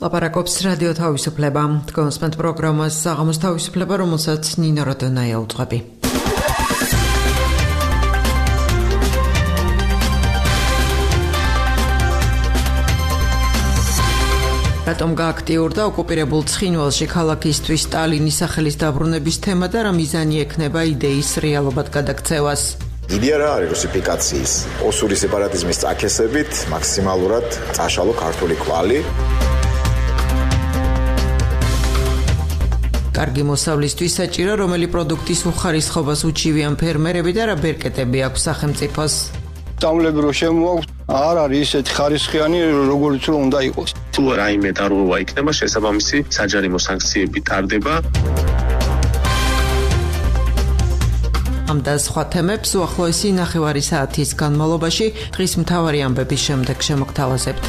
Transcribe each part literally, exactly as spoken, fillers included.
ლაპარაკობს რადიო თავისუფლება. კონსპენთ პროგრამას საღამოს თავისუფლება, რომელსაც ნინო როდონაია უძღვები. რატომ გააქტიურდა ოკუპირებულ ცხინვალში ქალაქისთვის სტალინის სახელის დაბრუნების თემა და რა მიზანი ექნება იდეის რეალობად გადაქცევას? იდეა რა არის რუსიფიკაციის, ოსური სეპარატიზმის წაქესებით მაქსიმალურად წაშალო ქართული კვალი. კარგი მოსავლისთვის საჭირო, რომელი პროდუქტის უხარისხობას უჩივიან ფერმერები და რა ბერკეტები აქვს სახელმწიფოს? დამლები რო შემოაქვს, არ არის ისეთი ხარისხიანი, როგორც რომ უნდა იყოს. თუ რაიმე დარღვევა იქნება, შესაბამისი საჯარიმო სანქციები ტარდება. ამ და სხვა თემებს უახლოესი ნახევარი საათის განმავლობაში დღის მთავარი ამბების შემდეგ შემოგთავაზებთ.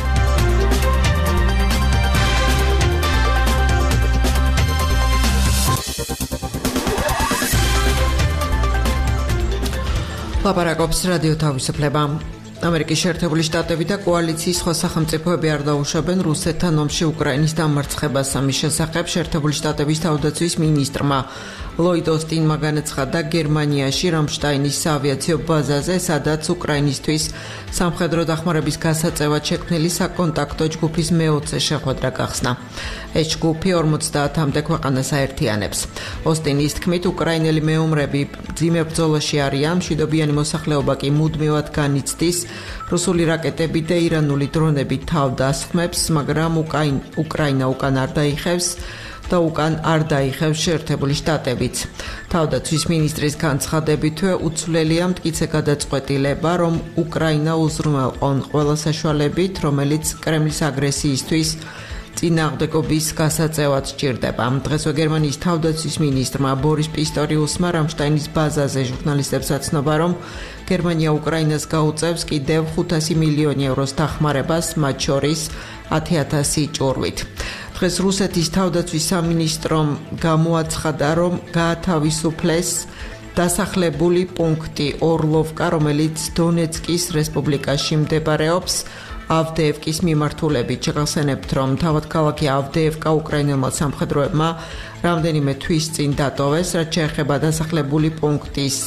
ლაპარაკობს რადიო თავისუფლება. ამერიკის შეერთებული შტატები და კოალიციის სხვა სახელმწიფოები არ დაუშვებენ რუსეთთან ომში უკრაინის დამარცხებას. ამის შესახებ შეერთებული შტატების თავდაცვის მინისტრმა ლოიდ ოსტინმა განაცხადა გერმანიაში რამშტაინის საავიაციო ბაზაზე, სადაც უკრაინისთვის სამხედრო დახმარების გასაწევად შექმნილი საკონტაქტო ჯგუფის მეოცე შეხვედრა გახსნა. ეს ჯგუფი ორმოცდაათამდე ქვეყანას აერთიანებს. ოსტინის თქმით, უკრაინელი მეომრები მძიმე ბრძოლაში არიან, მშვიდობიანი მოსახლეობა კი მუდმივად განიცდის. რუსული რაკეტები და ირანული დრონები თავდასხმებს, მაგრამ უკრაინა უკან არ დაიხევს და უკან არ დაიხევს შეერთებული შტატებიც. თავდაცვის მინისტრის განცხადებითვე უცვლელია მტკიცე გადაწყვეტილება, რომ უკრაინა უზრუნველყონ ყველა საშუალებით, რომელიც კრემლის აგრესიისთვის წინააღმდეგობის გასაწევად სჭირდება. დღესვე გერმანიის თავდაცვის მინისტრმა ბორის პისტორიუსმა რამშტაინის ბაზაზე ჟურნალისტებს აცნობა, რომ გერმანია უკრაინას გაუწევს კიდევ ხუთასი მილიონი ევროს დახმარებას, მათ შორის ათი ათასი ჭურვით. დღეს რუსეთის თავდაცვის სამინისტრომ გამოაცხადა, რომ გაათავისუფლეს დასახლებული პუნქტი ორლოვკა, რომელიც დონეცკის რესპუბლიკაში მდებარეობს. ავდეევკის მიმართულებით შეგახსენებთ, რომ თავად ქალაქი ავდეევკა უკრაინელმა სამხედროებმა რამდენიმე თვის წინ დატოვეს, რაც შეეხება დასახლებული პუნქტის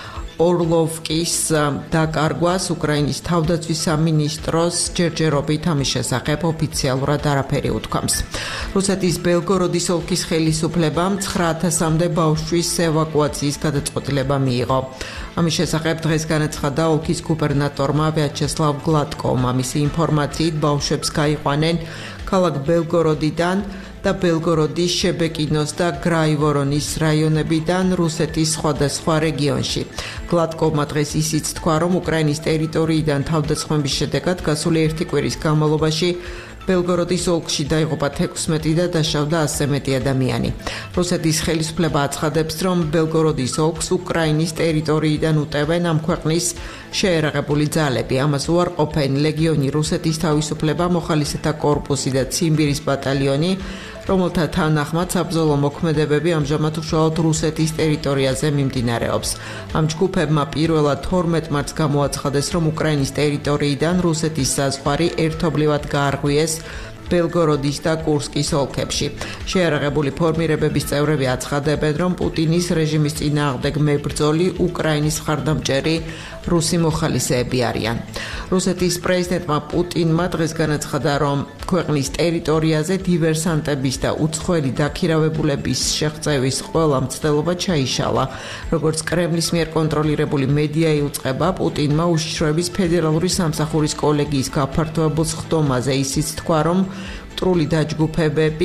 ორლოვკის დაკარგვას. უკრაინის თავდაცვის სამინისტროს ჯერჯერობით ამის შესახებ ოფიციალურად არაფერი უთქვამს. რუსეთის ბელგოროდის ოლქის ხელისუფლებამ ცხრა ათასამდე ბავშვის ევაკუაციის გადაწყვეტილება მიიღო. ამის შესახებ დღეს განაცხადა ოლქის გუბერნატორმა ვიაჩესლავ გლატკომ. ამისი ინფორმაციით ბავშვებს გაიყვანენ ქალაქ ბელგოროდიდან და ბელგოროდის შებეკინოს და გრაივორონის რაიონებიდან რუსეთის სხვადასხვა რეგიონში. გლატკოვმა დღეს ისიც თქვა, რომ უკრაინის ტერიტორიიდან თავდასხმების შედეგად გასული ერთი კვირის განმავლობაში ბელგოროდის ოლქში დაიღუპა თექვსმეტი და დაშავდა ასზე მეტი ადამიანი. რუსეთის ხელისუფლება აცხადებს, რომ ბელგოროდის ოლქს უკრაინის ტერიტორიიდან უტევენ ამ ქვეყნის შეერაღებული ძალები. ამას უარყოფენ ლეგიონი რუსეთის თავისუფლება, მოხალისეთა კორპუსი და ციმბირის ბატალიონი, რომელთა თანახმად საბრძოლო მოქმედებები ამჟამად უშუალოდ რუსეთის ტერიტორიაზე მიმდინარეობს. ამ ჯგუფებმა პირველად თორმეტ მარტს გამოაცხადეს, რომ უკრაინის ტერიტორიიდან რუსეთის საზღვარი ერთობლივად გაარღვიეს ბელგოროდის და კურსკის ოლქებში. შეერაღებული ფორმირებების წევრები აცხადებენ, რომ პუტინის რეჟიმის წინააღმდეგ მებრძოლი უკრაინის მხარდამჭერი რუსი მოხალისეები არიან. რუსეთის პრეზიდენტმა პუტინმა დღეს განაცხადა, რომ ქვეყნის ტერიტორიაზე დივერსანტების და უცხოელი დაქირავებულების შეღწევის ყველა მცდელობა ჩაიშალა. როგორც კრემლის მიერ კონტროლირებული მედია იუწყება, პუტინმა უშიშროების ფედერალური სამსახურის კოლეგიის გაფართოებულ სხდომაზე ისიც თქვა, რომ მტრული დაჯგუფებები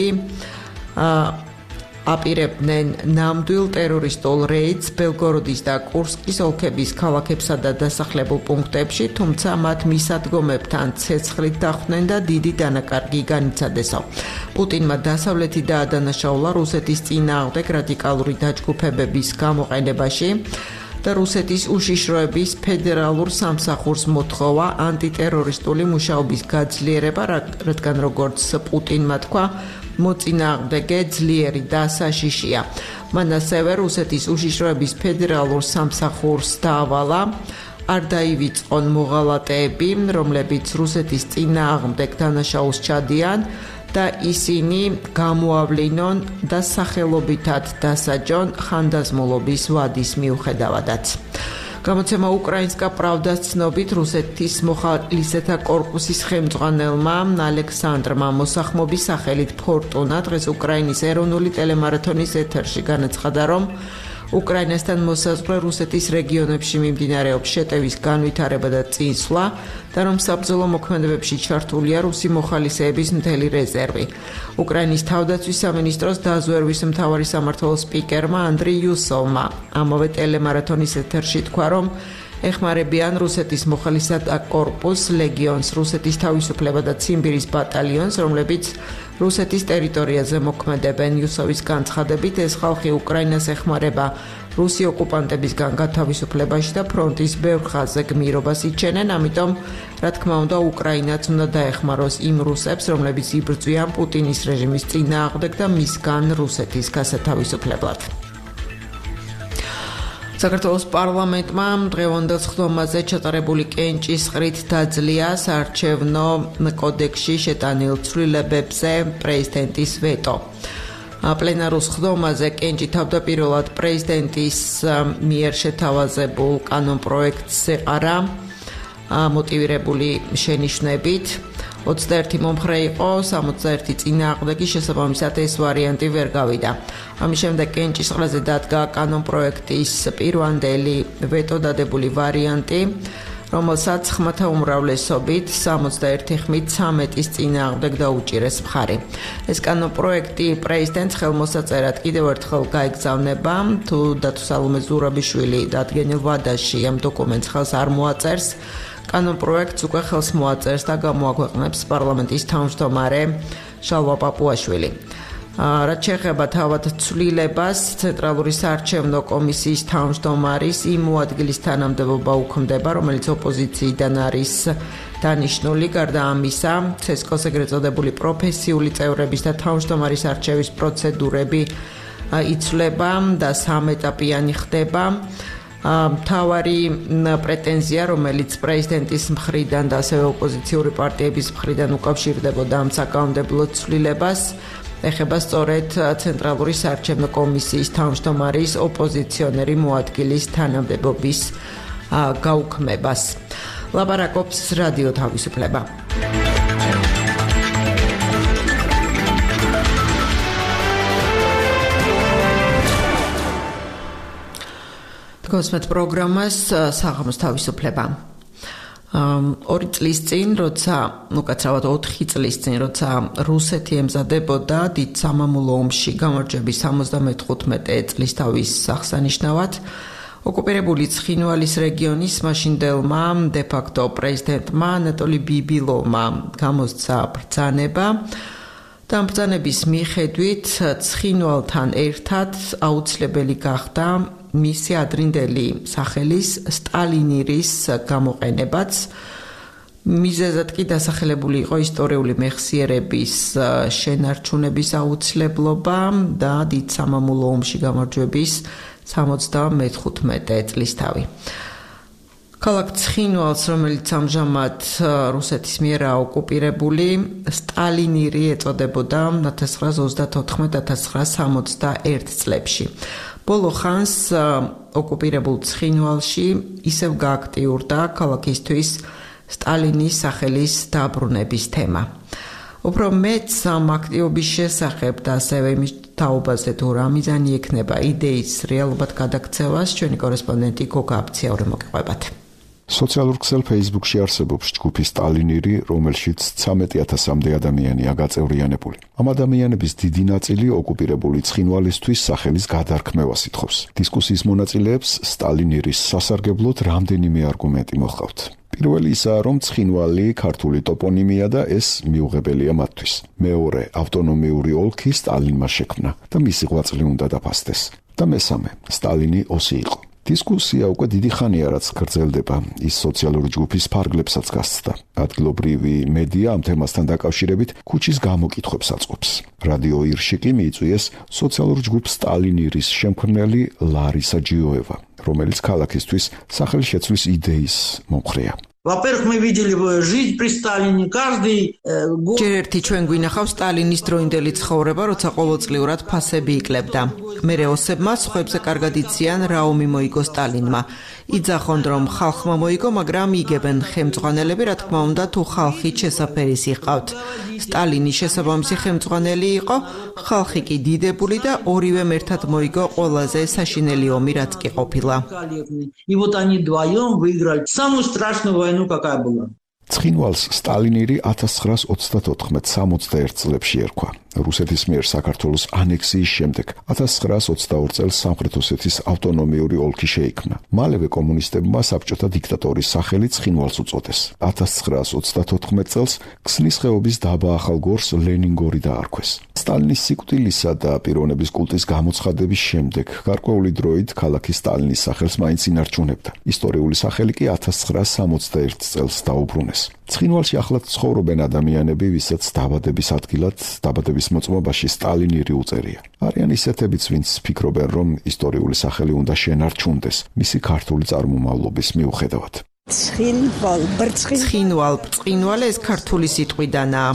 აპირებდნენ ნამდვილ ტერორისტულ რეიდს ბელგოროდის და კურსკის ოლქების ქალაქებსა და დასახლებულ პუნქტებში, თუმცა მათ მისადგომებთან ცეცხლით დახვდნენ და დიდი დანაკარგი განიცადესო. პუტინმა დასავლეთი დაადანაშაულა რუსეთის წინააღმდეგ რადიკალური დაჯგუფებების გამოყენებაში და რუსეთის უშიშროების ფედერალურ სამსახურს მოთხოვა ანტიტერორისტული მუშაობის გაძლიერება, რადგან როგორც პუტინმა თქვა, მოწინააღმდეგე ძლიერი და საშიშია. მან ასევე რუსეთის უშიშროების ფედერალურ სამსახურს დაავალა არ დაივიწყონ მოღალატეები, რომლებიც რუსეთის წინააღმდეგ დანაშაულს ჩადიან და ისინი გამოავლინონ და სახელობითად დასაჯონ ხანდაზმულობის ვადის მიუხედავადაც. გამოცემა უკრაინსკა პრავდას ცნობით რუსეთის მოხალისეთა კორპუსის ხელმძღვანელმა ალექსანდრმა მოსახმობის სახელით ფორტუნა დღეს უკრაინის ეროვნული ტელემარათონის ეთერში განაცხადა, რომ უკრაინასთან მოსაზღვრე რუსეთის რეგიონებში მიმდინარეობს შეტევის განვითარება და წინსვლა და რომ საბრძოლო მოქმედებებში ჩართულია რუსი მოხალისეების მთელი რეზერვი. უკრაინის თავდაცვის სამინისტროს დაზვერვის მთავარი სამმართველოს სპიკერმა ანდრი იუსოვმა ამავე ტელემარათონის ეთერში თქვა, რომ ეხმარებიან რუსეთის მოხალისეთა კორპუსს, ლეგიონს, რუსეთის თავისუფლება და ციმბირის ბატალიონს, რომლებიც რუსეთის ტერიტორიაზე მოქმედებენ. იუსოვის განცხადებით, ეს ხალხი უკრაინას ეხმარება რუსი ოკუპანტებისგან გათავისუფლებაში და ფრონტის ბევრ ხაზზე გმირობას იჩენენ, ამიტომ, რა თქმა უნდა, უკრაინაც უნდა დაეხმაროს იმ რუსებს, რომლებიც იბრძვიან პუტინის რეჟიმის წინააღმდეგ და მისგან რუსეთის გასათავისუფლებლად. საქართველოს პარლამენტმა დღევანდელ სხდომაზე ჩატარებული კენჭის ყრით დაძლია საარჩევნო კოდექსში შეტანილ ცვლილებებზე პრეზიდენტის ვეტო. პლენარულ სხდომაზე კენჭი თავდაპირველად პრეზიდენტის მიერ შეთავაზებულ კანონპროექტს ეყარა მოტივირებული შენიშვნებით. ოცდაერთი მომხრე იყო, სამოცდაერთი წინააღმდეგი, შესაბამისად ეს ვარიანტი ვერ გავიდა. ამის შემდეგ კენჭის ყრაზე დადგა კანონპროექტის პირვანდელი ვეტო დადებული ვარიანტი, რომელსაც ხმათა უმრავლესობით სამოცდაერთი ხმით ცამეტის წინააღმდეგ დაუჭირეს მხარი. ეს კანონპროექტი პრეზიდენტს ხელმოსაწერად კიდევ ერთხელ გაეგზავნება, თუ დათო სალომე ზურაბიშვილი დადგენილ ვადაში ამ დოკუმენტს ხელს არ მოაწერს. კანონპროექტს უკვე ხელს მოაწერს და გამოაქვეყნებს პარლამენტის თავმჯდომარე შალვა პაპუაშვილი. რაც შეეხება თავად ცვლილებას, ცენტრალური საარჩევნო კომისიის თავმჯდომარის იმ მოადგილის თანამდებობა უქმდება, რომელიც ოპოზიციიდან არის დანიშნული. გარდა ამისა, ცესკოს ეგრეთ წოდებული პროფესიული წევრების და თავმჯდომარის არჩევის პროცედურები იცვლება და სამეტაპიანი ხდება. მთავარი პრეტენზია, რომელიც პრეზიდენტის მხრიდან და ასევე ოპოზიციური პარტიების მხრიდან უკავშირდებოდა ამ საკანონმდებლო ცვლილებას, ეხება სწორედ ცენტრალური საარჩევნო კომისიის თავმჯდომარის ოპოზიციონერი მოადგილის თანამდებობის გაუქმებას. ლაპარაკობს რადიო თავისუფლება. გოსმეთ პროგრამას საღამოს თავისუფლება. ორი წლის წინ, როცა, ну, კაცრავად ოთხი წლის წინ, როცა რუსეთი ემზადებოდა დიდ სამამულო ომში გამარჯვების სამოცდამეხუთმეტე წლისთავის აღსანიშნავად, ოკუპირებული ცხინვალის რეგიონის მაშინდელმა დე-ფაქტო პრეზიდენტმა ანატოლი ბიბილოვმა გამოსცა ბრძანება და ამ ბრძანების მიხედვით ცხინვალთან ერთად აუცილებელი გახდა მისი ადრინდელი სახელის სტალინირის გამოყენებაც. მიზეზად კი დასახელებული იყო ისტორიული მეხსიერების შენარჩუნების აუცილებლობა და დიდ სამამულო ომში გამარჯვების სამოცდამეხუთმეტე წლისთავი. ქალაქ ცხინვალს, რომელიც ამჟამად რუსეთის მიერაა ოკუპირებული, სტალინირი ეწოდებოდა ათას ცხრაას ოცდათოთხმეტ ათას ცხრაას სამოცდაერთ წლებში. ბოლო ხანს ოკუპირებულ ცხინვალში ისევ გააქტიურდა ქალაქისთვის სტალინის სახელის დაბრუნების თემა. უფრო მეც ამ აქტიობის შესახებ და ასევე იმის თაობაზე თუ რა მიზანი ექნება იდეის რეალობად გადაქცევას, ჩვენი კორესპონდენტი გოგა აბციაური მოგიყვებათ. სოციალურ ქსელ Facebook-ში არსებობს ჯგუფი სტალინირი, რომელშიც ცამეტი ათასამდე ადამიანია გაწევრიანებული. ამ ადამიანების დიდი ნაწილი ოკუპირებული ცხინვალისთვის სახელის გადარქმევას ითხოვს. დისკუსიის მონაწილეებს სტალინირის სასარგებლოდ რამდენიმე არგუმენტი მოჰყავთ. პირველი ისაა, რომ ცხინვალი ქართული ტოპონიმია და ეს მიუღებელია მათთვის. მეორე, ავტონომიური ოლქი სტალინმა შექმნა და მისი ღვაწლი უნდა დაფასდეს. და მესამე, სტალინი ოსი იყო. დისკუსია უკვე დიდი ხანია რაც გრძელდება, ის სოციალური ჯგუფის ფარგლებსაც გასცდა. ადგილობრივი მედია ამ თემასთან დაკავშირებით ქუჩის გამოკითხვებს აწყობს. რადიო ირში კი მიიწვიეს სოციალურ ჯგუფ სტალინირის შემქმნელი ლარისა ჯიოევა, რომელიც ქალაქისთვის სახელშეცვლის იდეის მომხრეა. Во-первых, мы видели жизнь при Сталине, каждый год. ჯერ ერთი ჩვენ გვინახავს სტალინის დროინდელი ცხოვრება, როცა ყოველწლიურად ფასები იკლებდა. მერე ოსებმა სხვებზე კარგად იციან რა ომი მოიგო სტალინმა. იძახონ რომ ხალხმა მოიგო, მაგრამ იგებენ ხელმძღვანელები, რა თქმა უნდა, თუ ხალხი შესაფერი სიყავთ. სტალინი შესაბამისი ხელმძღვანელი იყო, ხალხი კი დიდებული და ორივემ ერთად მოიგო ყველაზე საშინელი ომი, რაც კი ყოფილა. И вот они вдвоем выиграли самую страшную войну, какая была. ცხინვალს სტალინირი ათას ცხრაას ოცდათოთხმეტ სამოცდაერთ წლებში ერქვა. რუსეთის მიერ საქართველოს ანექსიის შემდეგ ათას ცხრაას ოცდაორ წელს სამხრეთ ოსეთის ავტონომიური ოლქი შეიქმნა. მალევე კომუნისტებმა საბჭოთა დიქტატორის სახელი ცხინვალს უწოდეს. ათას ცხრაას ოცდათოთხმეტ წელს ქსნის ხეობის დაბა ახალგორს ლენინგორი დაარქვეს. სტალინის სიკვდილისა და პიროვნების კულტის გამოცხადების შემდეგ გარკვეული დროით ქალაქი სტალინის სახელს მაინც ინარჩუნებდა. ისტორიული სახელი კი ათას ცხრაას სამოცდაერთ წელს დაუბრუნეს. ცხინვალში ახლად ცხოვრობენ ადამიანები, ვისაც დაბადების ადგილად, დაბადების მოწმობაში სტალინირი უწერია. არიან ისეთებიც, ვინც ფიქრობენ, რომ ისტორიული სახელი უნდა შენარჩუნდეს მისი ქართული წარმომავლობის მიუხედავად. ცხინვალ, ცხინვალ, ცხინვალე ეს ქართული სიტყვიდანაა.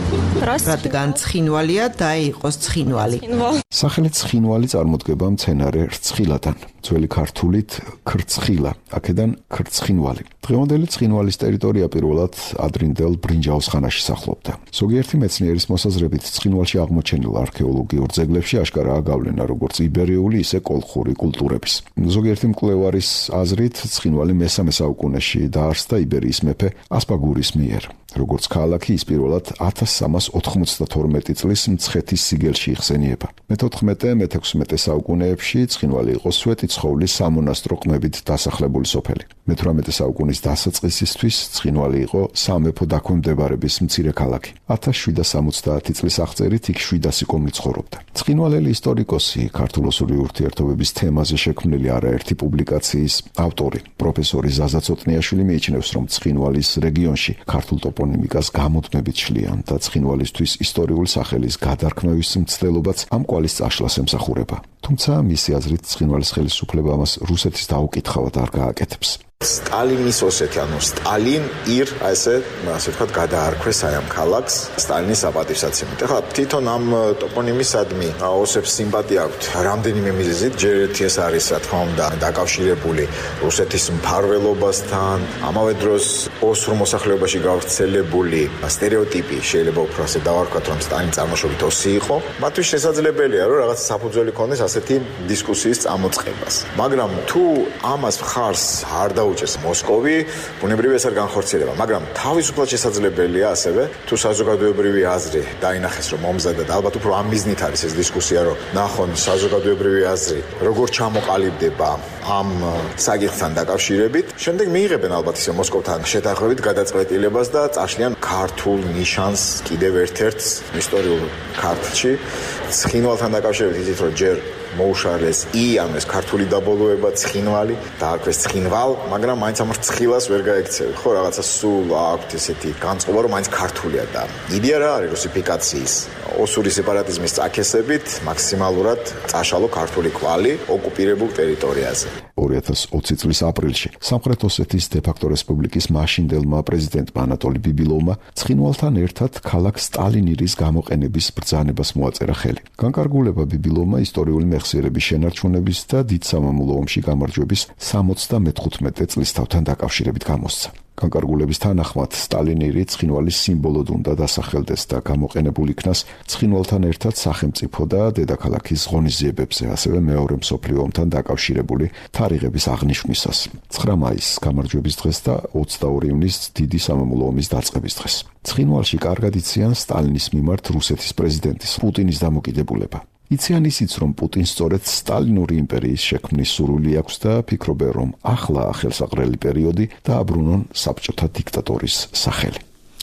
რადგან ცხინვალია და იყოს ცხინვალი. სახელი ცხინვალი წარმოდგება მცენარე რცხილადან. ძველი ქართულით ქრცხილა, აქედან ქრცხინვალი. დღევანდელი ცხინვალის ტერიტორია პირველად ადრინდელ ბრინჯაოს ხანაში სახლობდა. ზოგიერთი მეცნიერის მოსაზრებით ცხინვალში აღმოჩენილ არქეოლოგიურ ძეგლებში აშკარაა გავლენა როგორც იბერიული, ისე კოლხური კულტურების. ზოგიერთი მკვლევარის აზრით ცხინვალი მესამე საუკუნეში დაარსდა იბერიის მეფე ასპაგურის მიერ. როგორც ქალაქი ის პირველად ათას სამას ოთხმოცდათორმეტი წლის მცხეთის სიგელში იხსენიება. მეთოთხმეტე მეთექვსმეტე საუკუნეებში ცხინვალი იყო სვეტიცხოვლის სამონასტრო ყმებით დასახლებული სოფელი. მეთვრამეტე საუკუნის დასაწყისისთვის ცხინვალი იყო სამეფო დაქვემდებარების მცირე ქალაქი. ათას შვიდსათ სამოცდაათი წლის აღწერით იქ შვიდასი კომლი ცხოვრობდა. ცხინვალელი ისტორიკოსი, ქართულ-ოსური ურთიერთობების თემაზე შექმნილი არაერთი პუბლიკაციის ავტორი, პროფესორი ზაზა ცოტნიაშვილი მიიჩნევს, რომ ცხინვალის რეგიონში ქართულ ტოპონიმიკას გამუდმებით შლიან და ცხინვალისთვის ისტორიული სახელის გადარქმევის მცდელობაც ამ კვალის წაშლას ემსახურება. თუმცა მისი აზრით ცხინვალის ხელისუფლება ამას რუსეთის დაუკითხავად არ გააკეთებს. სტალინის ოსეთი, ანუ სტალინ ირ, ასე, ასე ვთქვათ, გადაარქვეს აი ამ ქალაქს სტალინის საპატივსაცემად. ეხლა თვითონ ამ ტოპონიმისადმი ოსებს სიმპათია აქვთ რამდენიმე მიზეზით. ჯერ ერთი ეს არის, რა თქმა უნდა, დაკავშირებული რუსეთის მფარველობასთან, ამავე დროს ოსურ მოსახლეობაში გავრცელებული სტერეოტიპი, შეიძლება უფრო ასე დავარქვათ, რომ სტალინი წარმოშობით ოსი იყო. მათთვის შესაძლებელია, რომ რაღაც საფუძველი ქონდეს ასეთი დისკუსიის წამოწყებას. მაგრამ თუ ამას მხარს არ უჭერს მოსკოვი, ბუნებრივია ეს არ განხორციელება, მაგრამ თავისუფლად შესაძლებელია ასევე, თუ საზოგადოებრივი აზრი დაინახეს, რომ მომზადდა, ალბათ უფრო ამ მიზნით არის ეს დისკუსია, რომ ნახონ საზოგადოებრივი აზრი, როგორ ჩამოყალიბდება ამ საკითხთან დაკავშირებით. შემდეგ მიიღებენ ალბათ ისე მოსკოვთან შეთანხმებით გადაწყვეტილებას და წაშლიან ქართულ ნიშანს კიდევ ერთ-ერთ ისტორიულ ქართლში. ცხინვალთან დაკავშირებით იცით, რომ ჯერ მოუშარეს ი, ანუ ეს ქართული დაბოლოება ცხინვალი, დაარქვეს ცხინვალ, მაგრამ მაინც ამ რცხილას ვერ გაექცევი. ხო, რაღაცა სულ აქვთ ესეთი განწყობა, რომ მაინც ქართულია და იდეა რა არის რუსიფიკაციის, ოსური სეპარატიზმის წაქესებით მაქსიმალურად წაშალო ქართული კვალი ოკუპირებულ ტერიტორიაზე. ორი ათას ოცი წლის აპრილში სამხრეთ ოსეთის დე-ფაქტო რესპუბლიკის მაშინდელმა პრეზიდენტმა ანატოლი ბიბილოვმა ცხინვალთან ერთად ქალაქ სტალინირის გამოყენების ბრძანებას მოაწერა ხელი. განკარგულება ბიბილოვმა ისტორიული მეხსიერების შენარჩუნების და დიდ სამამულო ომში გამარჯვების სამოცდამეთხუთმეტე წლისთავთან დაკავშირებით გამოსცა. განკარგულების თანახმად სტალინირი ცხინვალის სიმბოლოდ უნდა დასახელდეს და გამოყენებულ იქნას ცხინვალთან ერთად სახელმწიფო და დედაქალაქის ღონისძიებებზე, ასევე მეორე მსოფლიო ომთან დაკავშირებული თარიღების აღნიშვნისას. ცხრა მაისს გამარჯვების დღეს და ოცდაორი ივნისს დიდი სამამულო ომის დაწყების დღეს. ცხინვალში კარგად იციან სტალინის მიმართ რუსეთის პრეზიდენტის პუტინის დამოკიდებულება. იციან ისიც, რომ პუტინს სწორედ სტალინური იმპერიის შექმნის სურვილი აქვს და ფიქრობენ, რომ ახლა ხელსაყრელი პერიოდი დააბრუნონ საბჭოთა დიქტატორის სახელი.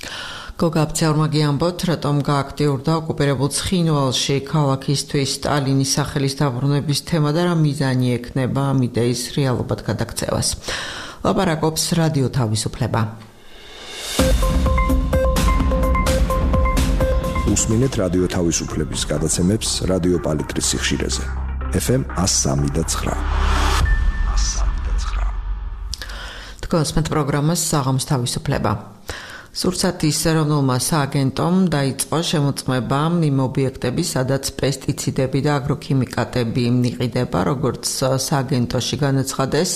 გოგა აბცეურმა გიამბოთ, რატომ გააქტიურდა ოკუპირებულ ცხინვალში ქალაქისთვის სტალინის სახელის დაბრუნების თემა და რა მიზანი ექნება ამ იდეის რეალობად გადაქცევას. ლაპარაკობს რადიო თავისუფლება. უსმინეთ რადიო თავისუფლების გადაცემებს რადიო პალიტრის სიხშირეზე. ეფ ემ εκατო სამი და ცხრა. გასმენთ პროგრამას საღამოს თავისუფლება. სურსათის ეროვნულმა სააგენტომ დაიწყო შემოწმება იმ ობიექტების, სადაც პესტიციდები და აგროქიმიკატები მიყიდება, როგორც სააგენტოში განაცხადეს.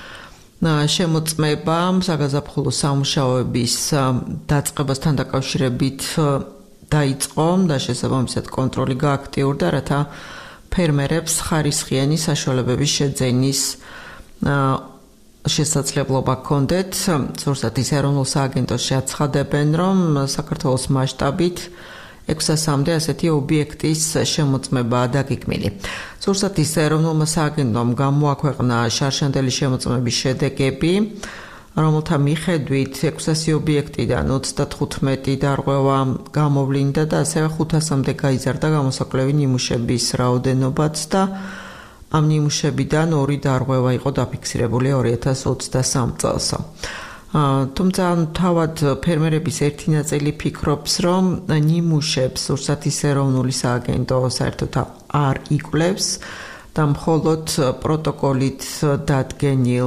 შემოწმება საგაზაფხულო სამუშაოების დაწყებასთან დაკავშირებით დაიწყო და შესაბამისად კონტროლი გააქტიურდა, რათა ფერმერებს ხარისხიანი საშუალებების შეძენის შესაძლებლობა ჰქონდეთ. სურსათის ეროვნულ სააგენტოში აცხადებენ, რომ საქართველოს მასშტაბით ექვსასამდე ასეთი ობიექტის შემოწმებაა დაგეგმილი. სურსათის ეროვნულმა სააგენტომ გამოაქვეყნა შარშანდელი შემოწმების შედეგები, რომელთა მიხედვით ექვსასი ობიექტიდან ოცდათხუთმეტი დარღვევა გამოვლინდა და ასევე ხუთასამდე გაიზარდა გამოსაკვლევი ნიმუშების რაოდენობაც და ამ ნიმუშებიდან ორი დარღვევა იყო დაფიქსირებული ორი ათას ოცდასამ წელსო. თუმცა თავად ფერმერების ერთი ნაწილი ფიქრობს, რომ ნიმუშებს სურსათის ეროვნული სააგენტო საერთოდ არ იკვლევს და მხოლოდ პროტოკოლით დადგენილ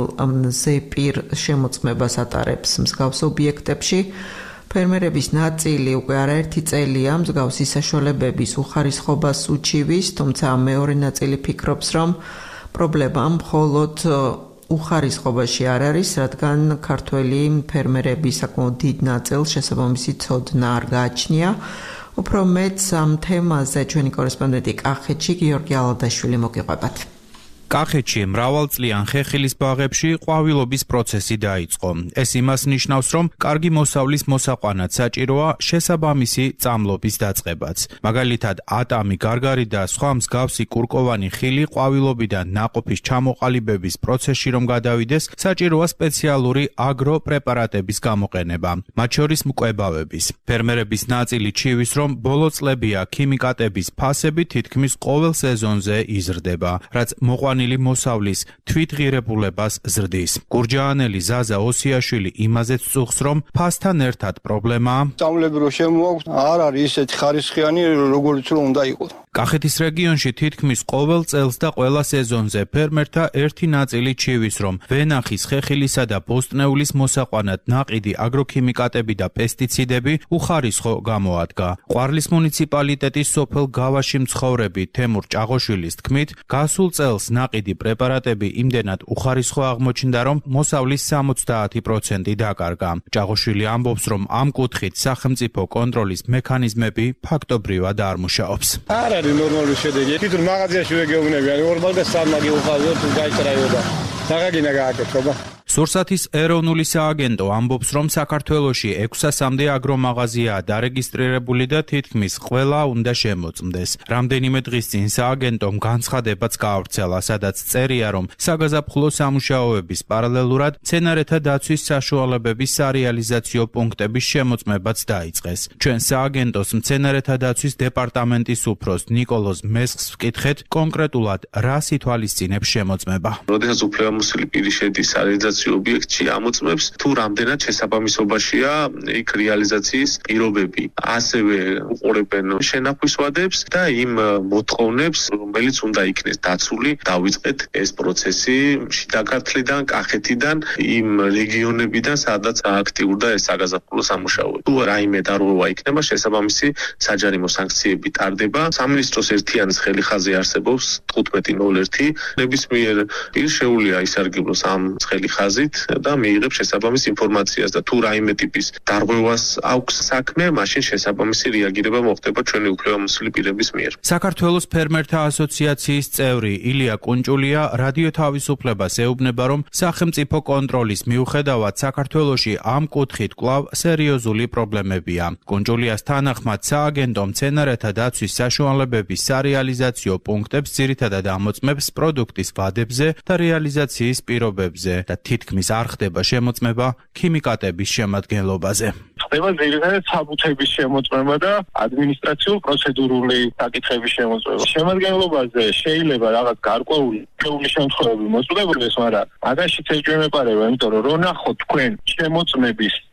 ზეპირ შემოწმებას ატარებს მსგავს ობიექტებში. ფერმერების ნაწილი უკვე არაერთი წელია მსგავსი საშუალებების უხარისხობას უჩივის, თუმცა მეორე ნაწილი ფიქრობს, რომ პრობლემა მხოლოდ უხარისხობაში არ არის, რადგან ქართველი ფერმერები საკმაოდ დიდ ნაწილს შესაბამისი ცოდნა არ გააჩნია. უფრო მეტს ამ თემაზე ჩვენი კორესპონდენტი კახეთში გიორგი ალადაშვილი მოგიყვებათ. კახეთში მრავალწლიან ხეხილის ბაღებში ყვავილობის პროცესი დაიწყო. ეს იმას ნიშნავს, რომ კარგი მოსავლის მოსაყვანად საჭიროა შესაბამისი წამლობის დაწყებაც. მაგალითად, ატამი, გარგარი და სხვა მსგავსი კურკოვანი ხილი ყვავილობიდან ნაყოფის ჩამოყალიბების პროცესში რომ გადავიდეს, საჭიროა სპეციალური აგროპრეპარატების გამოყენება, მათ შორის მკვლევების. ფერმერების ნაწილი ჩივის, რომ ბოლო წლებია ქიმიკატების ფასები თითქმის ყოველ სეზონზე იზრდება, რაც მოყვანილი მოსავლის თვითღირებულებას ზრდის. გურჯაანელი ზაზა ოსიაშვილი იმაზეც წუხს, რომ ფასთან ერთად პრობლემაა. წამლები რო შემოაქვს, არ არის ისეთი ხარისხიანი, როგორც რომ უნდა იყოს. კახეთის რეგიონში თითქმის ყოველ წელს და ყველა სეზონზე ფერმერთა ერთი ნაწილი ჩივის, რომ ვენახის, ხეხილისა და ბოსტნეულის მოსაყვანად ნაყიდი აგროქიმიკატები და პესტიციდები უხარისხო გამოადგა. ყვარლის მუნიციპალიტეტის სოფელ გავაში მცხოვრები თემურ ჭაღოშვილის თქმით, გასულ წელს ნაყიდი პრეპარატები იმდენად უხარისხო აღმოჩნდა, რომ მოსავლის სამოცდაათი პროცენტი დაკარგა. ჭაღოშვილი ამბობს, რომ ამ კუთხით სახელმწიფო კონტროლის მექანიზმები ფაქტობრივად არ მუშაობს. არ არის ნორმალური შედეგი. თვითონ მაღაზიაში ვეგეუბნები, არის ორ მაგას სამ მაგი უყავდათ გაიჭრაიოდა. დაგაგინა გააკეთება. სურსათის ეროვნული სააგენტო ამბობს, რომ საქართველოში ექვსასამდე აგრომაღაზიაა დარეგისტრირებული და თითქმის ყველა უნდა შემოწმდეს. რამდენიმე დღის წინ სააგენტომ განცხადებაც გაავრცელა, სადაც წერია, რომ საგაზაფხულო სამუშაოების პარალელურად მცენარეთა დაცვის საშუალებების სარეალიზაციო პუნქტების შემოწმებაც დაიწყეს. ჩვენ სააგენტოს მცენარეთა დაცვის დეპარტამენტის უფროს ნიკოლოზ მესხს ვკითხეთ, კონკრეტულად რას ითვალისწინებს შემოწმება. როდესაც უფლებამოსილი პირი შედის სარეალიზაციო ობიექტში ამოწმებს, თუ რამდენად შესაბამისობაშია იქ რეალიზაციის პირობები. ასევე უყურებენ შენახვის ვადებს და იმ მოთხოვნებს, რომელიც უნდა იქნეს დაცული, დავიწყეთ ეს პროცესი შიდა ქართლიდან, კახეთიდან, იმ რეგიონებიდან, სადაც აქტიურდა ეს საგაზაფხულო სამუშაოები. თუ რაიმე დარღვევა იქნება, შესაბამისი საჯარიმო სანქციები ტარდება. სამინისტროს ერთიანის ხელი ხაზი არსებობს თხუთმეტი ნოლ ერთი. ნებისმიერ პირს შეუძლია ისარგებლოს ამ ხელი ხაზით და მიიღებს შესაბამის ინფორმაციას და თუ რაიმე ტიპის დარღვევას აქვს საქმე, მაშინ შესაბამისი რეაგირება მოხდება ჩვენი უფლებამოსილი პირების მიერ. საქართველოს ფერმერთა ასოციაციის წევრი ილია კუნჭულია რადიო თავისუფლებას ეუბნება, რომ სახელმწიფო კონტროლის მიუხედავად საქართველოში ამ კუთხით კვლავ სერიოზული პრობლემებია. კუნჭულიას თანახმად სააგენტო მცენარეთა დაცვის საშუალებების სარეალიზაციო პუნქტებს ძირითადად ამოწმებს პროდუქტის ვადებზე და რეალიზაციის პირობებზე და თითქმის არ ხდება შემოწმება ქიმიკატების შემადგენლობაზე. ხდება ძირითადად საბუთების შემოწმება და ადმინისტრაციულ პროცედურული საკითხების შემოწმება. შემადგენლობაზე შეიძლება რაღაც გარკვეული ფეული შემთხვევები მოწმებოდეს, მაგრამ მაგაშიც ეჭვმეპარება, იმიტომ რომ რო ნახოთ თქვენ შემოწმების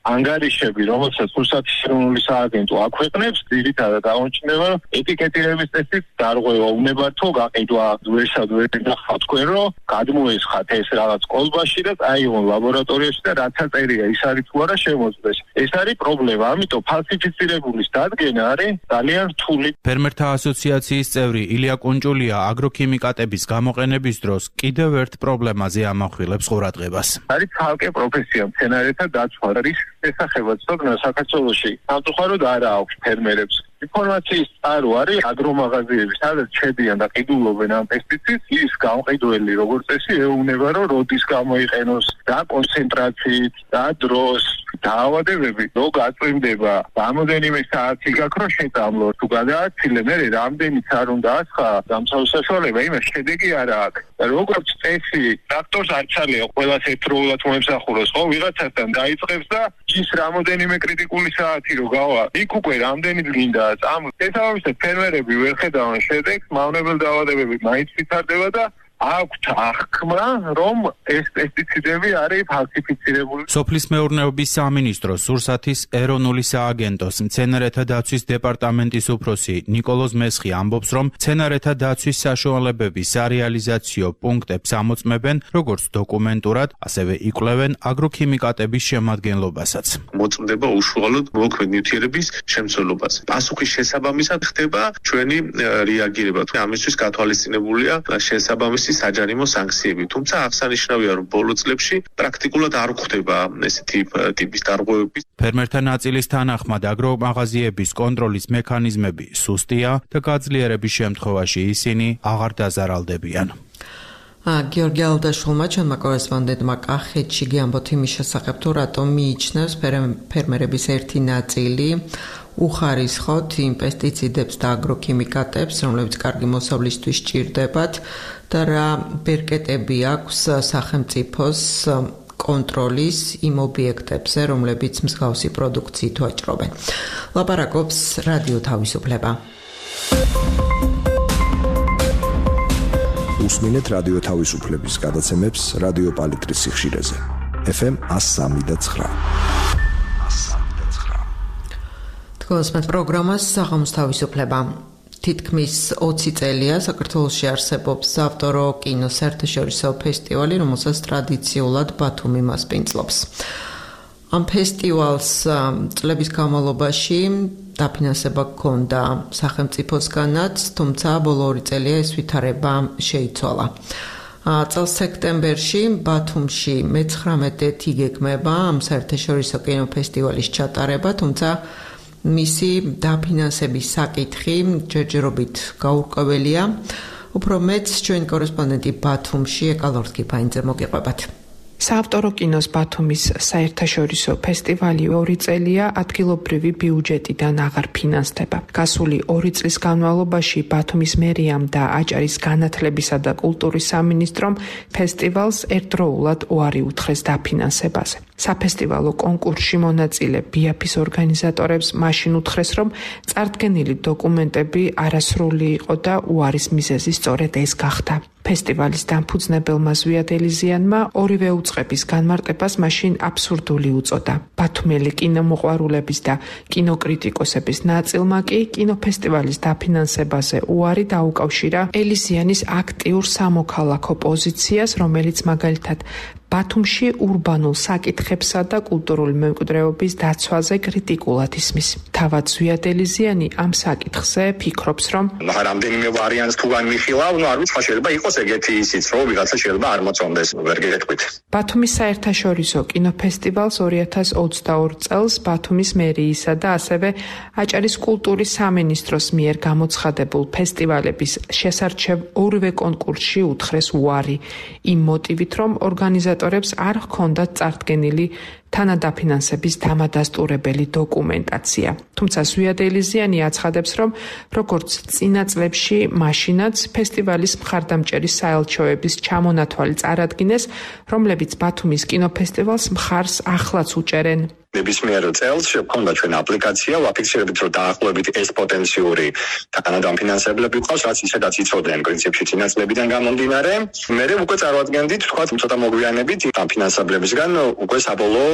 ანგარიშები, რომელსაც რუსეთის ეროვნული სააგენტო აქვეყნებს, ძირითადად აღმოჩნდება, რომ ეტიკეტირების წესით დარღვევა უნებართო გაყიდვა ვერსად ვერ ნახავთ თქვენ, რომ გადმოესხათ ეს რაღაც კოლბაში და აიღონ ლაბორატორიაში და რაც აწერია ის არის თუ არა შემოწმდეს. ეს არის პრობლემა, ამიტომ ფალსიფიცირებულის დადგენა არის ძალიან რთული. ფერმერთა ასოციაციის წევრი ილია კუნჭულია აგროქიმიკატების გამოყენების დროს კიდევ ერთ პრობლემაზე ამახვილებს ყურადღებას. არის ცალკე პროფესია მცენარეთა დაცვა, რის შესახებაც თქმა საქართველოში სამწუხაროდ არა აქვს ფერმერებს. ინფორმაციის წყარო არის აგრომაღაზიები, სადაც შედიან და ყიდულობენ ამ პესტიციდს, ის გამყიდველი როგორც წესი ეუბნება, რომ როდის გამოიყენოს, და კონცენტრაციით, და დროს, დაავადებები, რო გაწმდება, რამოდენიმე საათი გაქვს რომ შეტამლო, თუ გადააცილე, მე რამდენიც არ უნდა ასხა დამცავსაშვალება, იმას შედეგი არ აქვს. როგორც წესი, ტრაქტორს არ ჩალია ყველას ერთდროულად მოემსახუროს, ხო, ვიღაცასთან დაიწყებს და ის რამოდენიმე კრიტიკული საათი რო გავა, იქ უკვე რამდენი გინდა ამ შესაბამისად ფერმერები ვერ ხედავენ შედეგს, მავნებელ დაავადებები მაინც ვითარდება და აქვთ აღქმა, რომ ეს პესტიციდები არის ფალსიფიცირებული. სოფლის მეურნეობის სამინისტროს რუსეთის ეროვნული სააგენტოს მცენარეთა დაცვის დეპარტამენტის უფროსი ნიკოლოზ მესხი ამბობს, რომ მცენარეთა დაცვის საშუალებების სარეალიზაციო პუნქტებს ამოწმებენ როგორც დოკუმენტურად, ასევე იკვლევენ აგროქიმიკატების შემადგენლობასაც. მოწმდება უშუალოდ მოქმედ ნივთიერების შემცველობას. პასუხის შესაბამისად ხდება ჩვენი რეაგირება. ამისთვის გათვალისწინებულია შესაბამისი საჯარიმო სანქციები. თუმცა აღსანიშნავია, რომ ბოლო წლებში პრაქტიკულად არ გვხდება ესეთი ტიპის დარღვევები. ფერმერთა ნაწილის თანახმად აგრომაღაზიების კონტროლის მექანიზმები სუსტია და გაძლიერების შემთხვევაში ისინი აღარ დაზარალდებიან. გიორგი ალდაშვილმა ჩვენმა კორესპონდენტმა კახეთში გიამბოთ იმის შესახებ, თუ რატომ მიიჩნევს ფერმერების ერთი ნაწილი უხარისხოთ იმ პესტიციდებს და აგროქიმიკატებს, რომლებიც კარგი მოსავლისთვის სჭირდებათ და რა ბერკეტები აქვს სახელმწიფოს კონტროლის იმ ობიექტებზე, რომლებიც მსგავსი პროდუქციით ვაჭრობენ. ლაპარაკობს რადიო თავისუფლება. უსმინეთ რადიო თავისუფლების გადაცემებს რადიო პალიტრის სიხშირეზე. ეფ ემ one oh three point nine. თქვენს პროგრამას საღამოს თავისუფლება. თითქმის ოცი წელია საქართველოში არსებობს ავტორო კინოს საერთაშორისო ფესტივალი, რომელსაც ტრადიციულად ბათუმი მასპინძლობს. ამ ფესტივალს წლების განმავლობაში დაფინანსება ჰქონდა სახელმწიფოსგანაც, თუმცა ბოლო ორი წელია ეს ვითარება შეიცვალა. წელს სექტემბერში ბათუმში მეცხრამეტად იგეგმება ამ საერთაშორისო კინოფესტივალის ჩატარება, თუმცა მისი დაფინანსების საკითხი ჯერჯერობით გაურკვეველია. უფრო მეც ჩვენი კორესპონდენტი ბათუმში ეკალორთკიფაინძე მოგიყვებათ. საავტორო კინოს ბათუმის საერთაშორისო ფესტივალი ორი წელია ადგილობრივი ბიუჯეტიდან აღარ ფინანსდება. გასული ორი წლის განმავლობაში ბათუმის მერიამ და აჭარის განათლებისა და კულტურის სამინისტრომ ფესტივალს ერთდროულად უარი უთხრეს დაფინანსებაზე. საფესტივალო კონკურსში მონაწილე ბიაფის ორგანიზატორებს მაშინ უთხრეს, რომ წარდგენილი დოკუმენტები არასრული იყო და უარის მიზეზი სწორედ ეს გახდა. ფესტივალის დამფუძნებელმა ზვიად ელიზიანმა ორივე უწყების განმარტებას მაშინ აბსურდული უწოდა. ბათუმელი კინომოყვარულების და კინოკრიტიკოსების ნაწილმა კი კინოფესტივალის დაფინანსებაზე უარი დაუკავშირა ელიზიანის აქტიურ სამოქალაქო პოზიციას, რომელიც მაგალითად ბათუმში ურბანულ საკითხებსა და კულტურული მემკვიდრეობის დაცვაზე კრიტიკულად ისმის. თავად ზვიად ელიზიანი ამ საკითხზე ფიქრობს, რომ რამდენიმე ვარიანტს თუ განვიხილავ, ნუ არ ვიცი, შეიძლება იყოს ეგეთი ისიც, რომ ვიღაცა შეიძლება არ მოწონდეს, ვერ გეტყვით. ბათუმის საერთაშორისო კინოფესტივალს ორი ათას ოცდაორი წელს ბათუმის მერიისა და ასევე აჭარის კულტურის სამინისტროს მიერ გამოცხადებულ ფესტივალების შესარჩევ ორივე კონკურსში უთხრეს უარი, იმ მოტივით, რომ ორგანიზატორებს არ ჰქონდათ წარდგენილი თანადაფინანსების დამადასტურებელი დოკუმენტაცია. თუმცა ზვიად ელიზიანი აცხადებს, რომ როგორც წინა წლებში, მაშინაც ფესტივალის მხარდამჭერი საელჩოების ჩამონათვალი წარადგინეს, რომლებიც ბათუმის კინოფესტივალს მხარს ახლაც უჭერენ. ნებისმიერ წელს შეგვქონდა ჩვენ აპლიკაცია, ვაფიქსირებით, რომ დაახლოებით ეს პოტენციური თანადამფინანსებლები ყავს, რაც ისედაც იცოდნენ პრინციპში წინასწლებიდან გამომდინარე. მე უკვე წარვადგენდით, თქვა ცოტა მოგვიანებით ამ ფინანსებლებისგან უკვე საბოლოო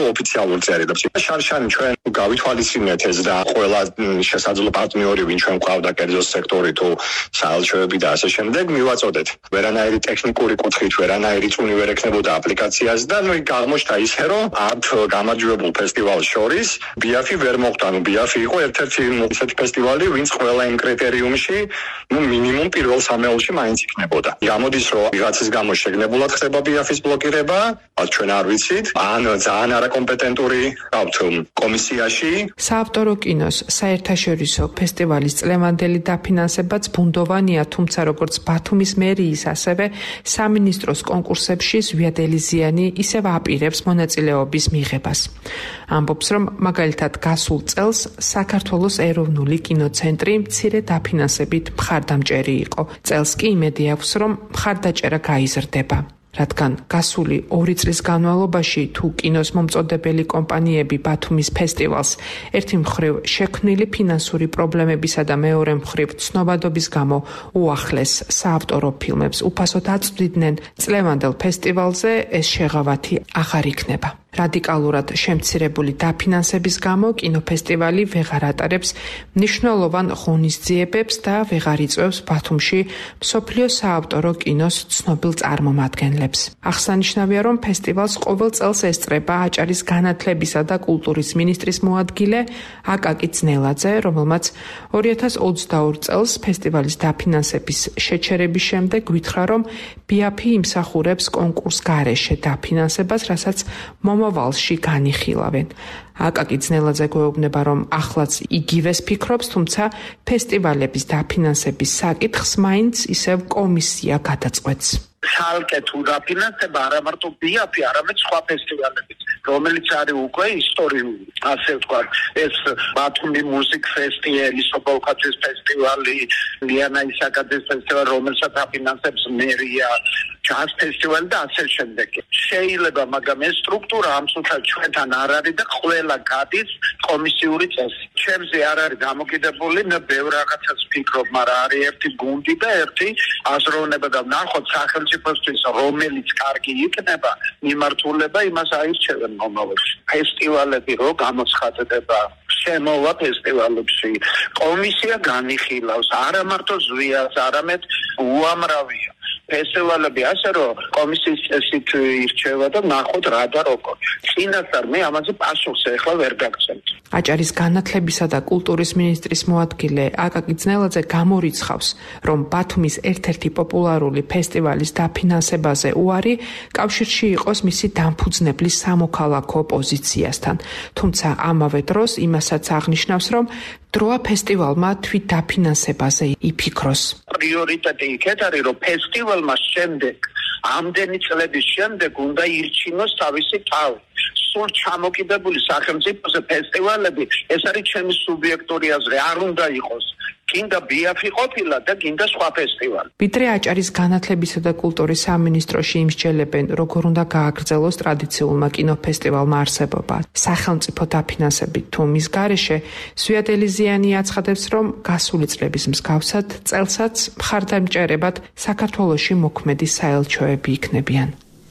ოფიციალური წერილებს. შარშანი ჩვენ გავითვალისწინეთ ეს და ყველა შესაძლო პარტნიორი ვინ ჩვენ გვყავდა კერძო სექტორი თუ საელჩოები და ასე შემდეგ მივაწოდეთ. ვერანაირი ტექნიკური კუთხით ვერანაირი წუნი ვერ ექნებოდა აპლიკაციას და ნუ აღმოჩნდა ისე რომ ამ გამარჯვებულ ფესტივალს შორის ბიაფი ვერ მოხვდა. ნუ ბიაფი იყო ერთ-ერთი ისეთი ფესტივალი ვინც ყველა იმ კრიტერიუმში ნუ მინიმუმ პირველ სამეულში მაინც იქნებოდა. გამოდის რომ ვიღაცის გამო შეგნებულად ხდება ბიაფის ბლოკირება, რაც ჩვენ არ ვიცით, ან ძალიან არაკომპეტენტური გავთ კომისიაში. საავტორო კინოს საერთაშორისო ფესტივალის წლევანდელი დაფინანსებაც ბუნდოვანია, თუმცა როგორც ბათუმის მერიის, ასევე სამინისტროს კონკურსებში ზვიად ელიზიანი ისევ აპირებს მონაწილეობის მიღებას. ამბობს, რომ მაგალითად გასულ წელს საქართველოს ეროვნული კინოცენტრი მცირე დაფინანსებით მხარდამჭერი იყო. წელს კი იმედი აქვს, რომ მხარდაჭერა გაიზრდება. რადგან გასული ორი წლის განმავლობაში თუ კინოს მომწოდებელი კომპანიები ბათუმის ფესტივალს ერთი მხრივ შექმნილი ფინანსური პრობლემებისა და მეორე მხრივ ცნობადობის გამო უახლეს საავტორო ფილმებს უფასოდ აწვდიდნენ, წლევანდელ ფესტივალზე ეს შეღავათი აღარ იქნება. რადიკალურად შემცირებული დაფინანსების გამო კინოფესტივალი ვეღარ ატარებს მნიშვნელოვან ღონისძიებებს და ვეღარ იწვევს ბათუმში მსოფლიო საავტორო კინოს ცნობილ წარმომადგენლებს. აღსანიშნავია, რომ ფესტივალს ყოველ წელს ესწრება აჭარის განათლებისა და კულტურის მინისტრის მოადგილე აკაკი ძნელაძე, რომელმაც ორი ათას ოცდაორი წელს ფესტივალის დაფინანსების შეჩერების შემდეგ გვითხრა, რომ ბიაფი იმსახურებს კონკურს გარეშე დაფინანსებას, რასაც მომავალში განიხილავენ. აკაკი ძნელაძე გვეუბნება, რომ ახლაც იგივეს ფიქრობს, თუმცა ფესტივალების დაფინანსების საკითხს მაინც ისევ კომისია გადაწყვეტს. ცალკე თუ დაფინანსება არა მარტო ბიაფი, არამედ სხვა ფესტივალებიც, რომელიც არის უკვე ისტორიული, ასე ვთქვათ, ეს ბათუმი მუსიკ ფესტივალი, სოფოლკაცის ფესტივალი, ლიანაის აკადეს ფესტივალი, რომელსაც აფინანსებს მერია, ჯაზ ფესტივალი და ასე შემდეგ. შეიძლება, მაგრამ ეს სტრუქტურა ამ სულთან ჩვენთან არ არის და ყველა გადის კომისიური წესი. ჩემზე არ არის დამოკიდებული, მე ბევრ რაღაცას ვფიქრობ, მაგრამ არის ერთი გუნდი და ერთი აზროვნება და ნახოთ სახელმწიფოსთვის რომელიც კარგი იქნება, მიმართულება იმას აირჩევენ მომავალში. ფესტივალები რო გამოცხადდება შემოვა ფესტივალებში, კომისია განიხილავს არა მარტო ზვიას, არამედ უამრავია ფესტივალები, ასე რომ კომისიის წესით ირჩევა და ნახოთ რა და როგორ. წინასწარ მე ამაზე პასუხს ახლა ვერ გაგცემთ. აჭარის განათლებისა და კულტურის მინისტრის მოადგილე აკაკი ძნელაძე გამორიცხავს, რომ ბათუმის ერთ-ერთი პოპულარული ფესტივალის დაფინანსებაზე უარი კავშირში იყოს მისი დამფუძნებლის სამოქალაქო პოზიციასთან. თუმცა ამავე დროს იმასაც აღნიშნავს, რომ დროა ფესტივალმა თვით დაფინანსებაზე იფიქროს. პრიორიტეტი იქეთ არის, რომ ფესტივალმა შემდეგ, ამდენი წლების შემდეგ უნდა ირჩინოს თავისი თავი. სულ ჩამოკიდებული სახელმწიფოზე ფესტივალები, ეს არის ჩემი სუბიექტური აზრი, არ უნდა იყოს. გინდა ბიაფი ყოფილა და გინდა სხვა ფესტივალი. ვიდრე აჭარის განათლებისა და კულტურის სამინისტროში იმსჯელებენ, როგორ უნდა გააგრძელოს ტრადიციულმა კინოფესტივალმა არსებობა. სახელმწიფო დაფინანსებით თუ მის გარეშე, ზვიად ელიზიანი აცხადებს, რომ გასული წლების მსგავსად წელსაც მხარდამჭერებად საქართველოში მოქმედი საელჩოები იქნებიან.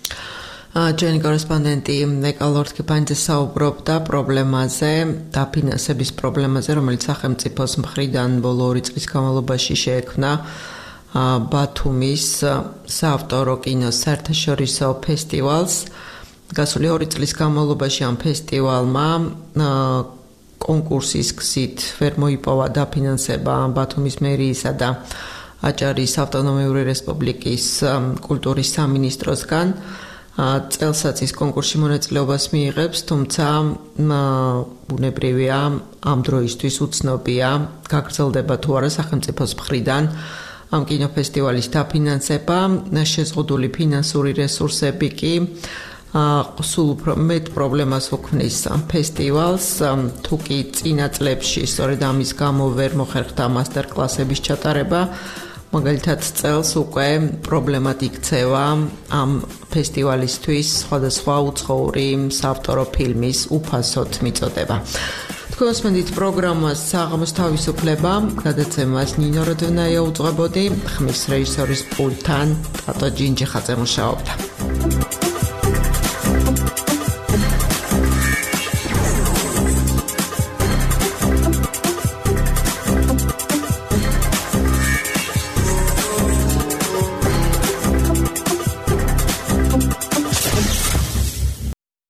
ჯენი კორესპონდენტი ნეკა ლორთქიფანიძე საუბრობდა პრობლემაზე, დაფინანსების პრობლემაზე, რომელიც სახელმწიფოს მხრიდან ბოლო ორი წლის განმავლობაში შეექმნა ბათუმის საავტორო კინოს საერთაშორისო ფესტივალს. გასული ორი წლის განმავლობაში ამ ფესტივალმა კონკურსის გზით ვერ მოიპოვა დაფინანსება ბათუმის მერიისა და აჭარის ავტონომიური რესპუბლიკის კულტურის სამინისტროსგან. წელსაც ის კონკურსში მონაწილეობას მიიღებს, თუმცა ბუნებრივია ამ დროისთვის უცნობია გაგრძელდება თუ არა სახელმწიფოს მხრიდან ამ კინოფესტივალის დაფინანსება. შეზღუდული ფინანსური რესურსები კი სულ უფრო მეტ პრობლემას უქმნის ამ ფესტივალს, თუ კი წინა წლებში სწორედ ამის გამო ვერ მოხერხდა მასტერკლასების ჩატარება. მაგალითად წელს უკვე პრობლემად იქცევა ამ ფესტივალისთვის სხვადასხვა უცხოური საავტორო ფილმის უფასოდ მიწოდება. თქვენს მენდით პროგრამას საღამოს თავისუფლება, გადაცემას ნინო როდონაია უძღვებოდი, ხმის რეჟისორის პულტთან ტატო ჯინჯიხაძე მუშაობდა.